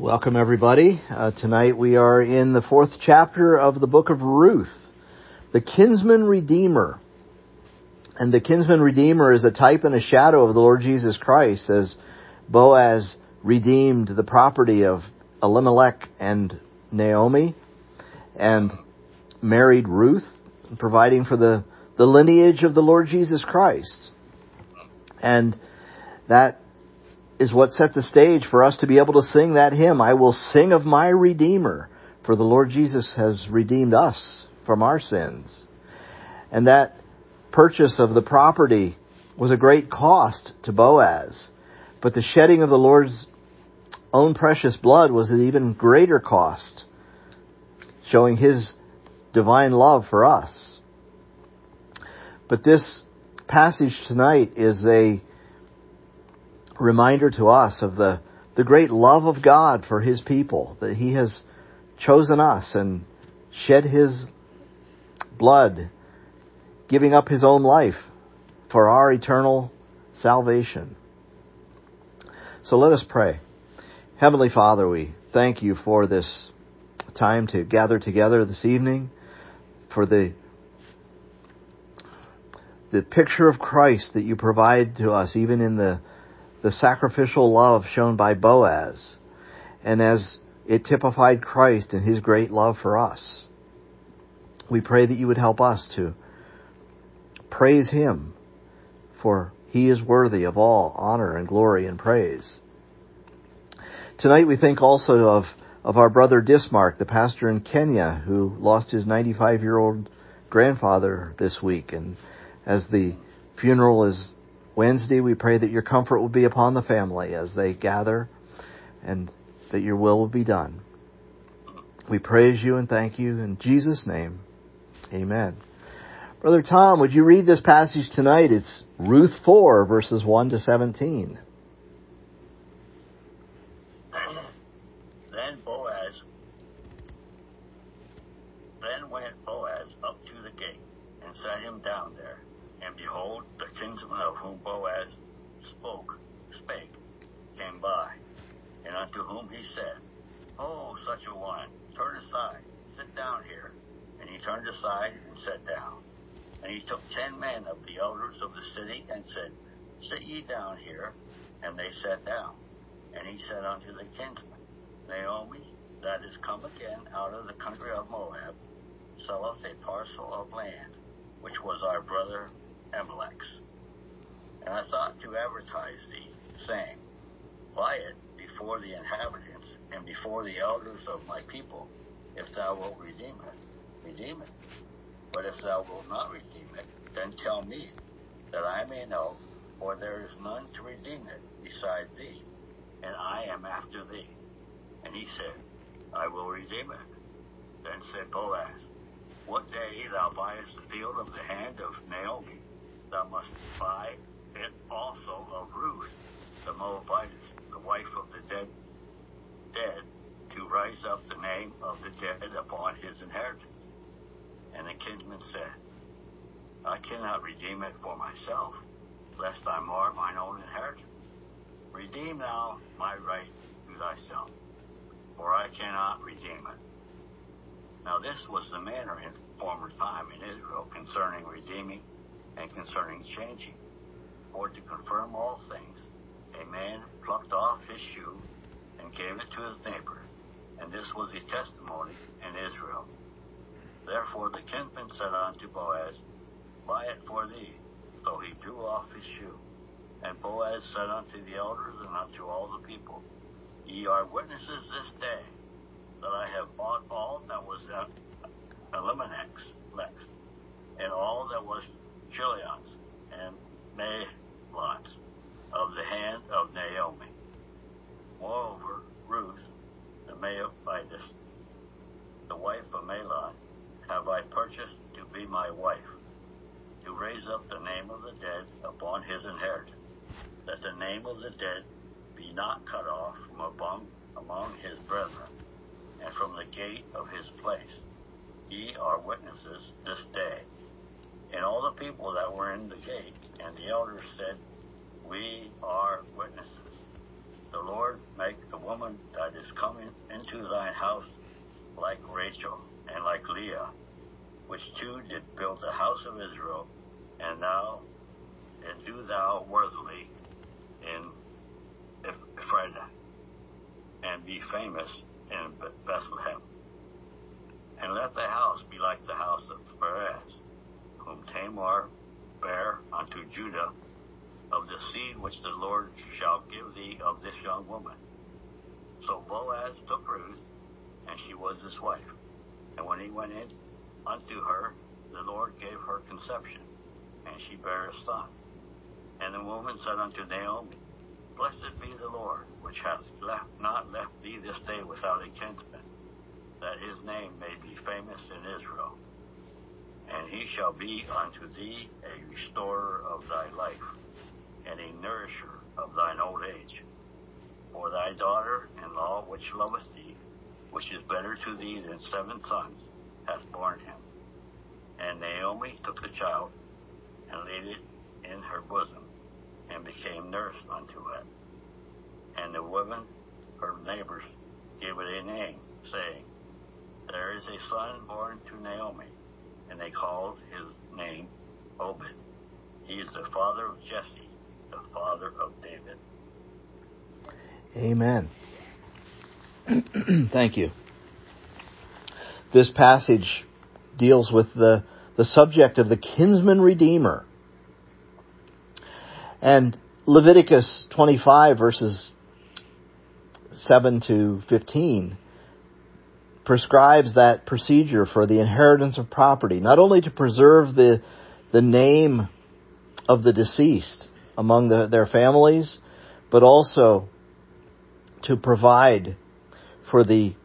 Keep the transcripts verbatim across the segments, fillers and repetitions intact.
Welcome, everybody. Uh, tonight we are in the fourth chapter of the book of Ruth, the kinsman redeemer. And the kinsman redeemer is a type and a shadow of the Lord Jesus Christ, as Boaz redeemed the property of Elimelech and Naomi and married Ruth, providing for the, the lineage of the Lord Jesus Christ. And that is what set the stage for us to be able to sing that hymn, I will sing of my Redeemer, for the Lord Jesus has redeemed us from our sins. And that purchase of the property was a great cost to Boaz, but the shedding of the Lord's own precious blood was an even greater cost, showing His divine love for us. But this passage tonight is a reminder to us of the, the great love of God for His people, that He has chosen us and shed His blood, giving up His own life for our eternal salvation. So let us pray. Heavenly Father, we thank You for this time to gather together this evening, for the the picture of Christ that You provide to us, even in the the sacrificial love shown by Boaz, and as it typified Christ and His great love for us. We pray that You would help us to praise Him, for He is worthy of all honor and glory and praise. Tonight we think also of, of our brother Dismark, the pastor in Kenya, who lost his ninety-five-year-old grandfather this week. And as the funeral is Wednesday, we pray that Your comfort will be upon the family as they gather, and that Your will will be done. We praise You and thank You in Jesus' name. Amen. Brother Tom, would you read this passage tonight? It's Ruth four, verses one to seventeen. Then Boaz, then went Boaz up to the gate and sat him down there. And behold, the kinsman of whom Boaz spoke, spake, came by, and unto whom he said, O such a one, turn aside, sit down here. And he turned aside and sat down. And he took ten men of the elders of the city, and said, Sit ye down here. And they sat down. And he said unto the kinsman, Naomi, that is come again out of the country of Moab, selleth a parcel of land, which was our brother Elimelech's. And I thought to advertise thee, saying, Buy it before the inhabitants and before the elders of my people, if thou wilt redeem it, redeem it. But if thou wilt not redeem it, then tell me, that I may know, for there is none to redeem it beside thee, and I am after thee. And he said, I will redeem it. Then said Boaz, What day thou buyest the field of the hand of Naomi, thou must buy it also of Ruth, the Moabitess, the wife of the dead, dead, to rise up the name of the dead upon his inheritance. And the kinsman said, I cannot redeem it for myself, lest I mar mine own inheritance. Redeem thou my right to thyself, for I cannot redeem it. Now this was the manner in former time in Israel concerning redeeming and concerning changing. For to confirm all things, a man plucked off his shoe and gave it to his neighbor, and this was a testimony in Israel. Therefore the kinsman said unto Boaz, Buy it for thee. So he drew off his shoe. And Boaz said unto the elders and unto all the people, Ye are witnesses this day that I have bought all that was Elimelech's, and all that was Chilion's and Mahlon's, of the hand of Naomi. Moreover, Ruth, the Moabitess, the wife of Mahlon, have I purchased to be my wife, to raise up the name of the dead upon his inheritance, that the name of the dead be not cut off from among, among his brethren, and from the gate of his place. Ye are witnesses this day. And all the people that were in the gate and the elders said, We are witnesses. The Lord make the woman that is coming into thine house like Rachel and like Leah, which two did build the house of Israel, and thou, and do thou worthily in Ephrathah, and be famous in Bethlehem. And let thy house be like the house of Perez, whom Tamar bare unto Judah, of the seed which the Lord shall give thee of this young woman. So Boaz took Ruth, and she was his wife. And when he went in unto her, the Lord gave her conception, and she bare a son. And the woman said unto Naomi, Blessed be the Lord, which hath left, not left thee this day without a kinsman, that his name may be famous in Israel. And he shall be unto thee a restorer of thy life, and a nourisher of thine old age. For thy daughter-in-law, which loveth thee, which is better to thee than seven sons, hath borne him. And Naomi took the child, and laid it in her bosom, and became nurse unto it. And the women, her neighbors, gave it a name, saying, There is a son born to Naomi. And they called his name Obed. He is the father of Jesse, the father of David. Amen. Thank you. This passage deals with the, the subject of the kinsman redeemer. And Leviticus twenty-five, verses seven to fifteen, prescribes that procedure for the inheritance of property, not only to preserve the, the name of the deceased among the, their families, but also to provide for the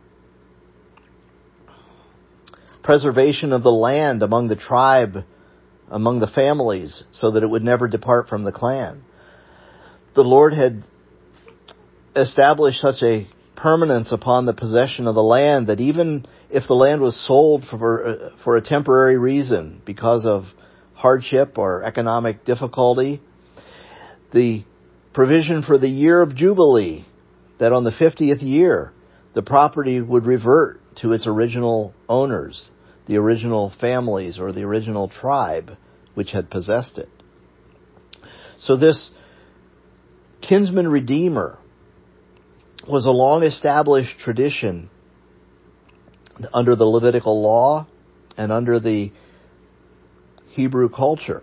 preservation of the land among the tribe, among the families, so that it would never depart from the clan. The Lord had established such a permanence upon the possession of the land that even if the land was sold for for a temporary reason because of hardship or economic difficulty, the provision for the year of Jubilee, that on the fiftieth year the property would revert to its original owners, the original families or the original tribe which had possessed it. So this kinsman redeemer was a long-established tradition under the Levitical law and under the Hebrew culture.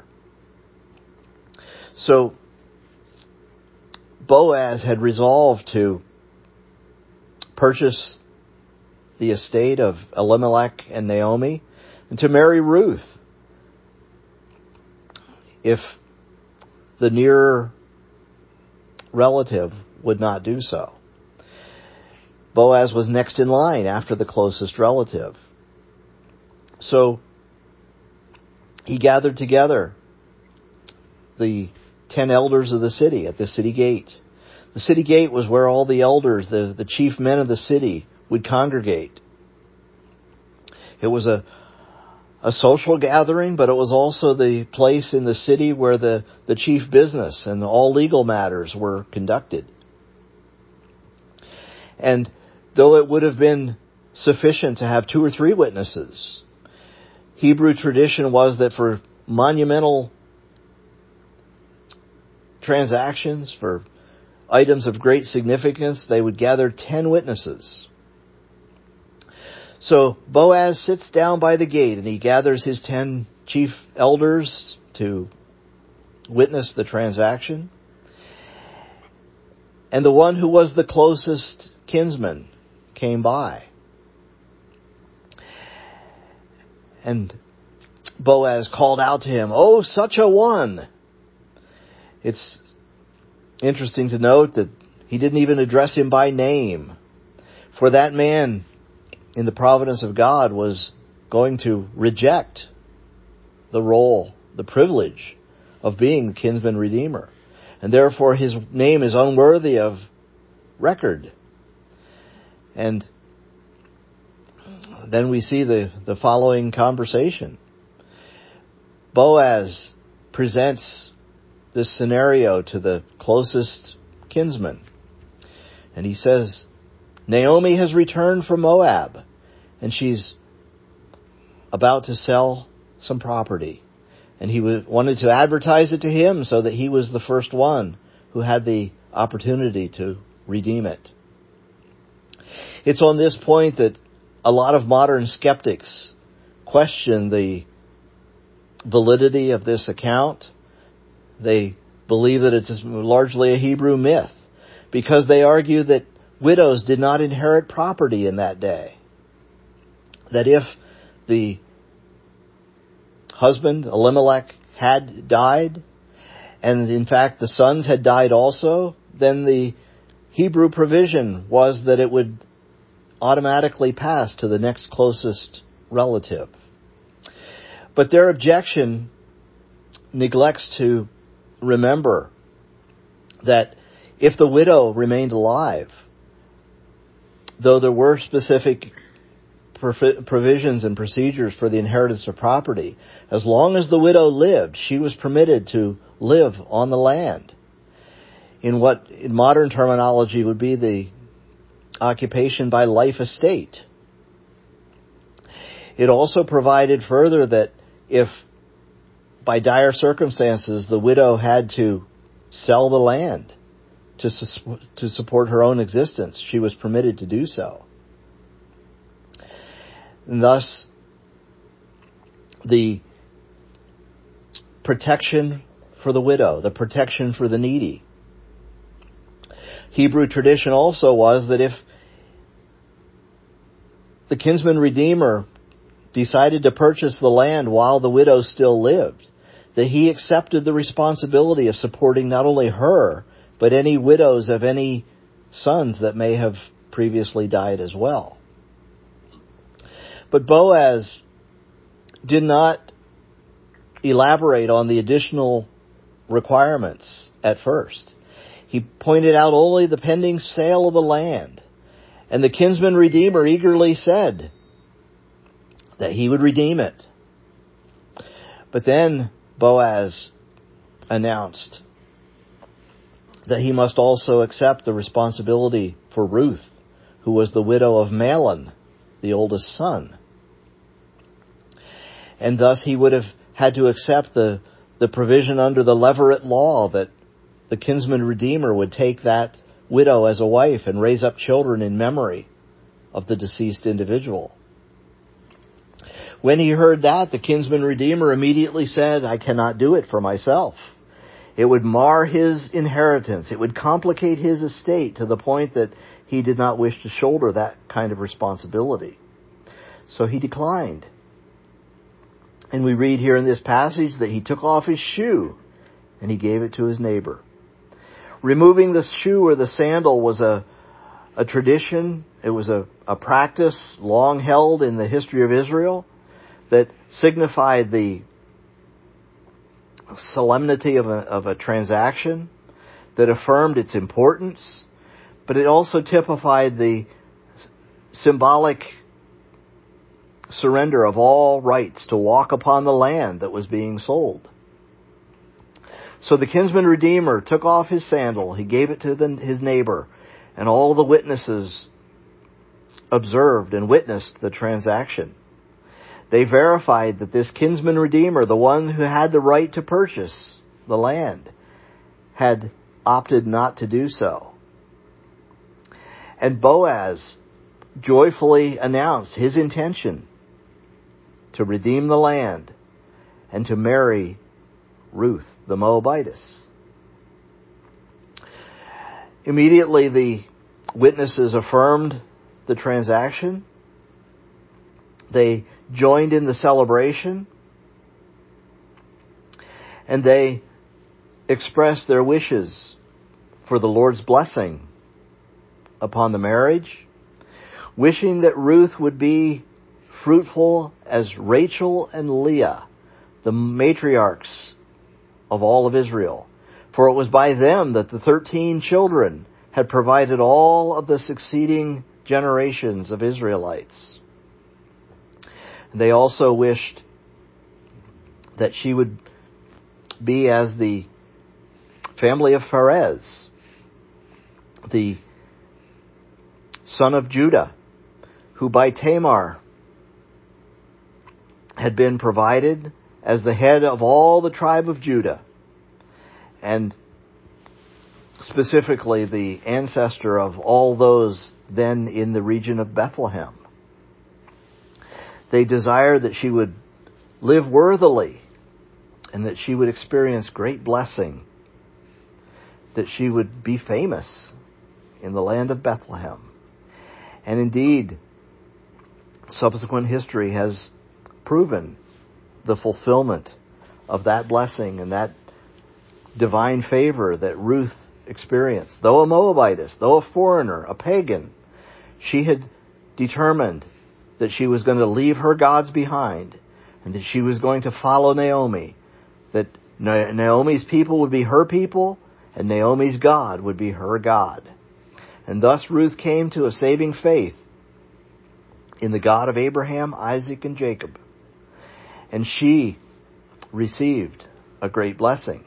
So Boaz had resolved to purchase the estate of Elimelech and Naomi and to marry Ruth if the nearer relative would not do so. Boaz was next in line after the closest relative. So he gathered together the ten elders of the city at the city gate. The city gate was where all the elders, the, the chief men of the city, would congregate. It was a, a social gathering, but it was also the place in the city where the, the chief business and all legal matters were conducted. And though it would have been sufficient to have two or three witnesses, Hebrew tradition was that for monumental transactions, for items of great significance, they would gather ten witnesses. So Boaz sits down by the gate and he gathers his ten chief elders to witness the transaction. And the one who was the closest kinsman came by. And Boaz called out to him, "Oh, such a one!" It's interesting to note that he didn't even address him by name. For that man, in the providence of God, was going to reject the role, the privilege of being the kinsman redeemer. And therefore his name is unworthy of record. And then we see the, the following conversation. Boaz presents this scenario to the closest kinsman. And he says, Naomi has returned from Moab, and she's about to sell some property. And he wanted to advertise it to him so that he was the first one who had the opportunity to redeem it. It's on this point that a lot of modern skeptics question the validity of this account. They believe that it's largely a Hebrew myth because they argue that widows did not inherit property in that day. That if the husband, Elimelech, had died, and in fact the sons had died also, then the Hebrew provision was that it would automatically pass to the next closest relative. But their objection neglects to remember that if the widow remained alive, though there were specific provisions and procedures for the inheritance of property, as long as the widow lived, she was permitted to live on the land in what in modern terminology would be the occupation by life estate. It also provided further that if by dire circumstances the widow had to sell the land to su- to support her own existence, she was permitted to do so. And thus, the protection for the widow, the protection for the needy. Hebrew tradition also was that if the kinsman redeemer decided to purchase the land while the widow still lived, that he accepted the responsibility of supporting not only her, but any widows of any sons that may have previously died as well. But Boaz did not elaborate on the additional requirements at first. He pointed out only the pending sale of the land. And the kinsman redeemer eagerly said that he would redeem it. But then Boaz announced that he must also accept the responsibility for Ruth, who was the widow of Mahlon, the oldest son. And thus he would have had to accept the, the provision under the Levirate law that the kinsman redeemer would take that widow as a wife and raise up children in memory of the deceased individual. When he heard that, the kinsman redeemer immediately said, I cannot do it for myself. It would mar his inheritance. It would complicate his estate to the point that he did not wish to shoulder that kind of responsibility. So he declined. And we read here in this passage that he took off his shoe and he gave it to his neighbor. Removing the shoe or the sandal was a, a tradition. It was a, a practice long held in the history of Israel that signified the solemnity of a, of a transaction, that affirmed its importance, but it also typified the symbolic surrender of all rights to walk upon the land that was being sold. So the kinsman redeemer took off his sandal, he gave it to the, his neighbor, and all the witnesses observed and witnessed the transaction. They verified that this kinsman redeemer, the one who had the right to purchase the land, had opted not to do so. And Boaz joyfully announced his intention to redeem the land and to marry Ruth, the Moabitess. Immediately the witnesses affirmed the transaction. They joined in the celebration, and they expressed their wishes for the Lord's blessing upon the marriage, wishing that Ruth would be fruitful as Rachel and Leah, the matriarchs of all of Israel. For it was by them that the thirteen children had provided all of the succeeding generations of Israelites. They also wished that she would be as the family of Perez, the son of Judah, who by Tamar had been provided as the head of all the tribe of Judah, and specifically the ancestor of all those then in the region of Bethlehem. They desired that she would live worthily and that she would experience great blessing, that she would be famous in the land of Bethlehem. And indeed, subsequent history has proven the fulfillment of that blessing and that divine favor that Ruth experienced. Though a Moabitess, though a foreigner, a pagan, she had determined that she was going to leave her gods behind and that she was going to follow Naomi, that Naomi's people would be her people and Naomi's God would be her God. And thus Ruth came to a saving faith in the God of Abraham, Isaac, and Jacob. And she received a great blessing.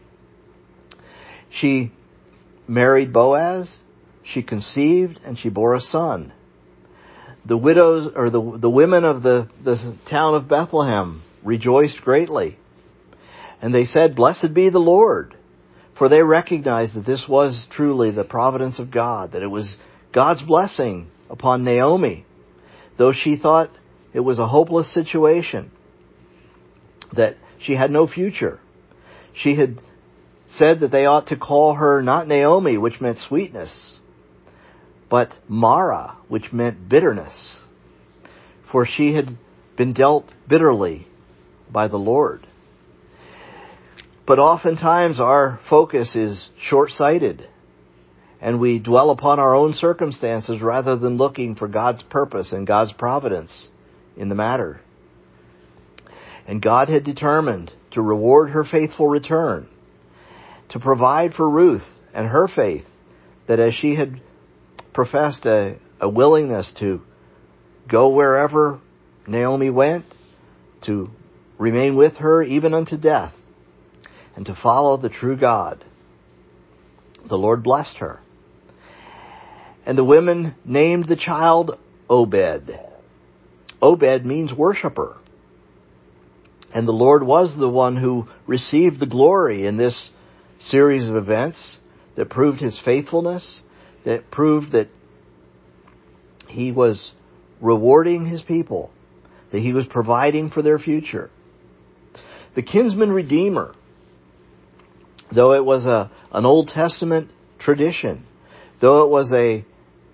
She married Boaz, she conceived, and she bore a son. The widows, or the, the women of the, the town of Bethlehem rejoiced greatly. And they said, "Blessed be the Lord." For they recognized that this was truly the providence of God, that it was God's blessing upon Naomi, though she thought it was a hopeless situation, that she had no future. She had said that they ought to call her not Naomi, which meant sweetness, but Mara, which meant bitterness, for she had been dealt bitterly by the Lord. But oftentimes our focus is short-sighted, and we dwell upon our own circumstances rather than looking for God's purpose and God's providence in the matter. And God had determined to reward her faithful return, to provide for Ruth and her faith, that as she had professed a, a willingness to go wherever Naomi went, to remain with her even unto death, and to follow the true God, the Lord blessed her. And the women named the child Obed. Obed means worshiper. And the Lord was the one who received the glory in this series of events that proved his faithfulness, that proved that he was rewarding his people, that he was providing for their future. The kinsman redeemer, though it was a an Old Testament tradition, though it was a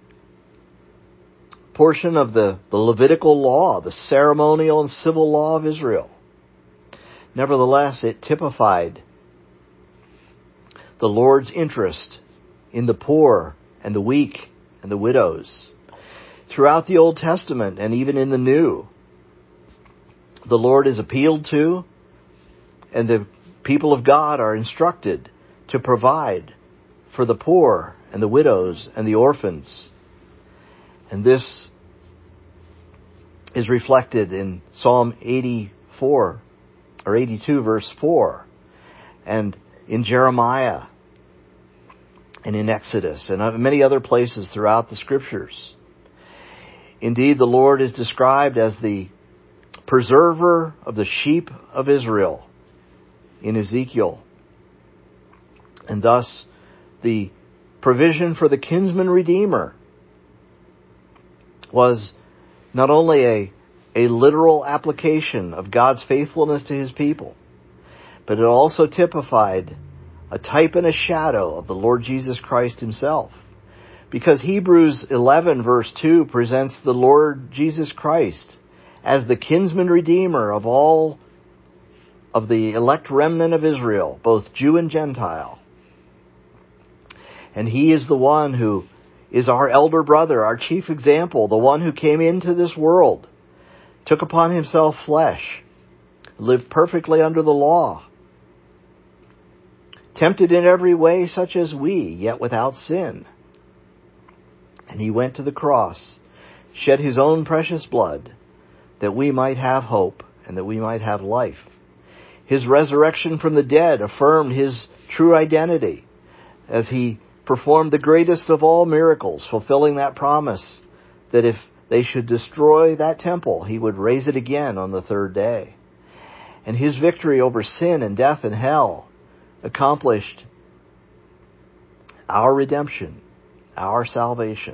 portion of the, the Levitical law, the ceremonial and civil law of Israel, nevertheless it typified the Lord's interest in the poor and the weak and the widows. Throughout the Old Testament and even in the New, the Lord is appealed to, and the people of God are instructed to provide for the poor and the widows and the orphans. And this is reflected in Psalm eighty-four or eighty-two verse four, and in Jeremiah and in Exodus and many other places throughout the Scriptures. Indeed, the Lord is described as the preserver of the sheep of Israel in Ezekiel. And thus, the provision for the kinsman redeemer was not only a, a literal application of God's faithfulness to his people, but it also typified a type and a shadow of the Lord Jesus Christ himself. Because Hebrews eleven verse two presents the Lord Jesus Christ as the kinsman redeemer of all of the elect remnant of Israel, both Jew and Gentile. And he is the one who is our elder brother, our chief example, the one who came into this world, took upon himself flesh, lived perfectly under the law, tempted in every way such as we, yet without sin. And he went to the cross, shed his own precious blood, that we might have hope and that we might have life. His resurrection from the dead affirmed his true identity as he performed the greatest of all miracles, fulfilling that promise that if they should destroy that temple, he would raise it again on the third day. And his victory over sin and death and hell accomplished our redemption, our salvation.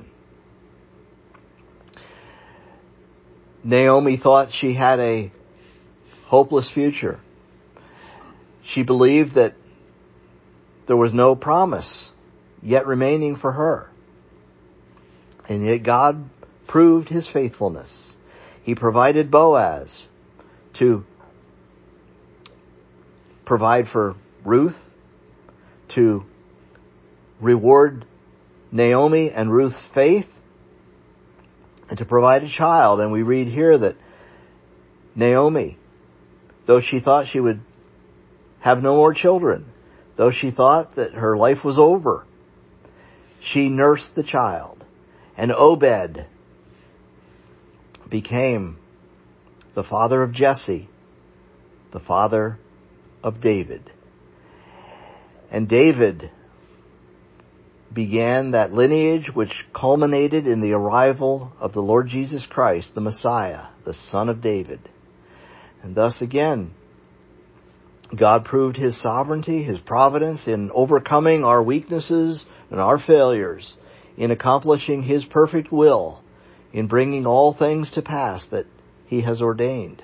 Naomi thought she had a hopeless future. She believed that there was no promise yet remaining for her. And yet God proved his faithfulness. He provided Boaz to provide for Ruth, to reward Naomi and Ruth's faith, and to provide a child. And we read here that Naomi, though she thought she would have no more children, though she thought that her life was over, she nursed the child. And Obed became the father of Jesse, the father of David. And David began that lineage which culminated in the arrival of the Lord Jesus Christ, the Messiah, the Son of David. And thus again, God proved his sovereignty, his providence in overcoming our weaknesses and our failures, in accomplishing his perfect will, in bringing all things to pass that he has ordained.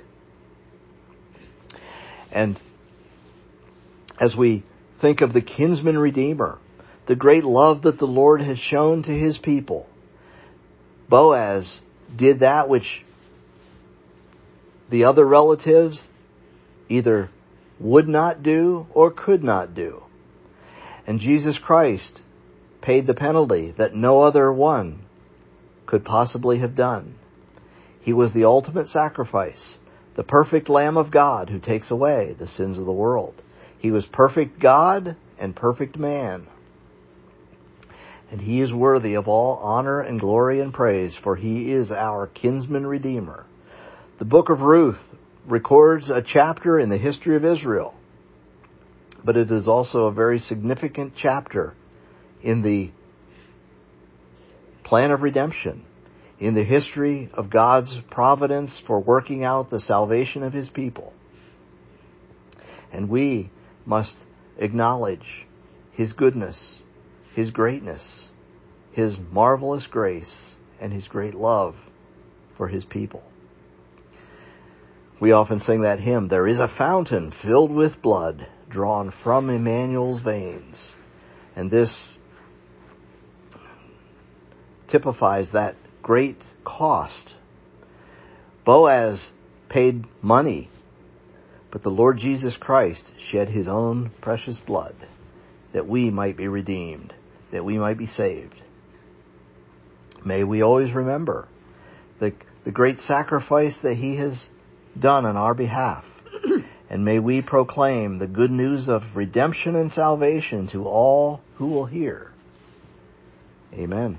And as we think of the kinsman redeemer, the great love that the Lord has shown to his people, Boaz did that which the other relatives either would not do or could not do. And Jesus Christ paid the penalty that no other one could possibly have done. He was the ultimate sacrifice, the perfect Lamb of God who takes away the sins of the world. He was perfect God and perfect man. And he is worthy of all honor and glory and praise, for he is our kinsman redeemer. The book of Ruth records a chapter in the history of Israel, but it is also a very significant chapter in the plan of redemption, in the history of God's providence for working out the salvation of his people. And we must acknowledge his goodness, his greatness, his marvelous grace, and his great love for his people. We often sing that hymn, "There is a fountain filled with blood, drawn from Emmanuel's veins." And this typifies that great cost. Boaz paid money, but the Lord Jesus Christ shed his own precious blood that we might be redeemed, that we might be saved. May we always remember the, the great sacrifice that he has done on our behalf. And may we proclaim the good news of redemption and salvation to all who will hear. Amen.